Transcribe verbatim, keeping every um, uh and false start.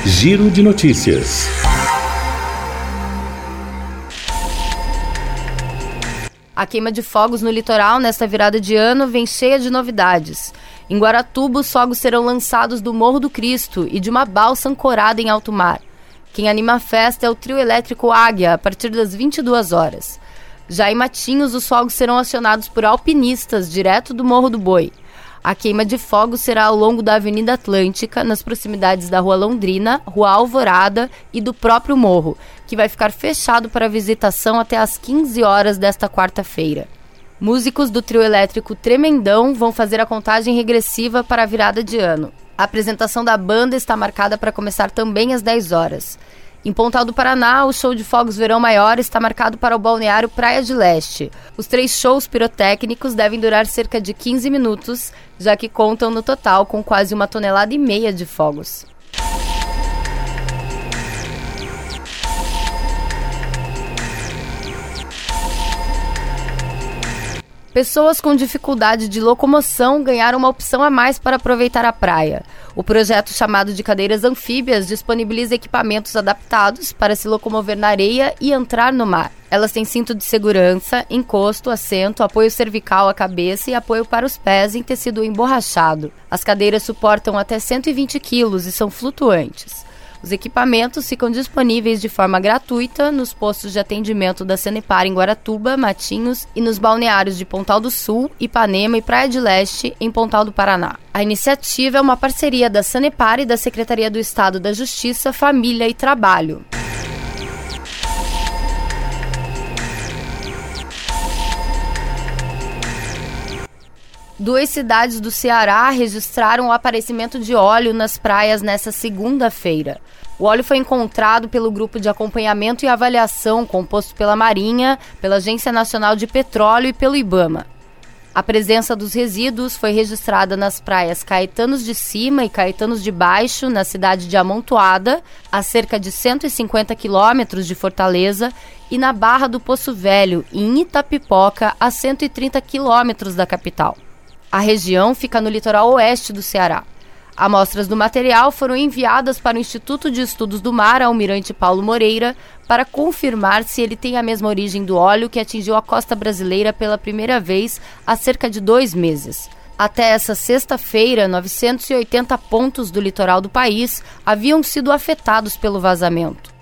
Giro de notícias. A queima de fogos no litoral nesta virada de ano vem cheia de novidades. Em Guaratuba, os fogos serão lançados do Morro do Cristo e de uma balsa ancorada em alto mar. Quem anima a festa é o trio elétrico Águia, a partir das vinte e duas horas. Já em Matinhos, os fogos serão acionados por alpinistas, direto do Morro do Boi. A queima de fogos será ao longo da Avenida Atlântica, nas proximidades da Rua Londrina, Rua Alvorada e do próprio morro, que vai ficar fechado para visitação até às quinze horas desta quarta-feira. Músicos do trio elétrico Tremendão vão fazer a contagem regressiva para a virada de ano. A apresentação da banda está marcada para começar também às dez horas. Em Pontal do Paraná, o show de fogos Verão Maior está marcado para o balneário Praia de Leste. Os três shows pirotécnicos devem durar cerca de quinze minutos, já que contam no total com quase uma tonelada e meia de fogos. Pessoas com dificuldade de locomoção ganharam uma opção a mais para aproveitar a praia. O projeto, chamado de cadeiras anfíbias, disponibiliza equipamentos adaptados para se locomover na areia e entrar no mar. Elas têm cinto de segurança, encosto, assento, apoio cervical à cabeça e apoio para os pés em tecido emborrachado. As cadeiras suportam até cento e vinte quilos e são flutuantes. Os equipamentos ficam disponíveis de forma gratuita nos postos de atendimento da Sanepar em Guaratuba, Matinhos e nos balneários de Pontal do Sul, Ipanema e Praia de Leste, em Pontal do Paraná. A iniciativa é uma parceria da Sanepar e da Secretaria do Estado da Justiça, Família e Trabalho. Duas cidades do Ceará registraram o aparecimento de óleo nas praias nesta segunda-feira. O óleo foi encontrado pelo Grupo de Acompanhamento e Avaliação, composto pela Marinha, pela Agência Nacional de Petróleo e pelo IBAMA. A presença dos resíduos foi registrada nas praias Caetanos de Cima e Caetanos de Baixo, na cidade de Amontoada, a cerca de cento e cinquenta quilômetros de Fortaleza, e na Barra do Poço Velho, em Itapipoca, a cento e trinta quilômetros da capital. A região fica no litoral oeste do Ceará. Amostras do material foram enviadas para o Instituto de Estudos do Mar, Almirante Paulo Moreira, para confirmar se ele tem a mesma origem do óleo que atingiu a costa brasileira pela primeira vez há cerca de dois meses. Até essa sexta-feira, novecentos e oitenta pontos do litoral do país haviam sido afetados pelo vazamento.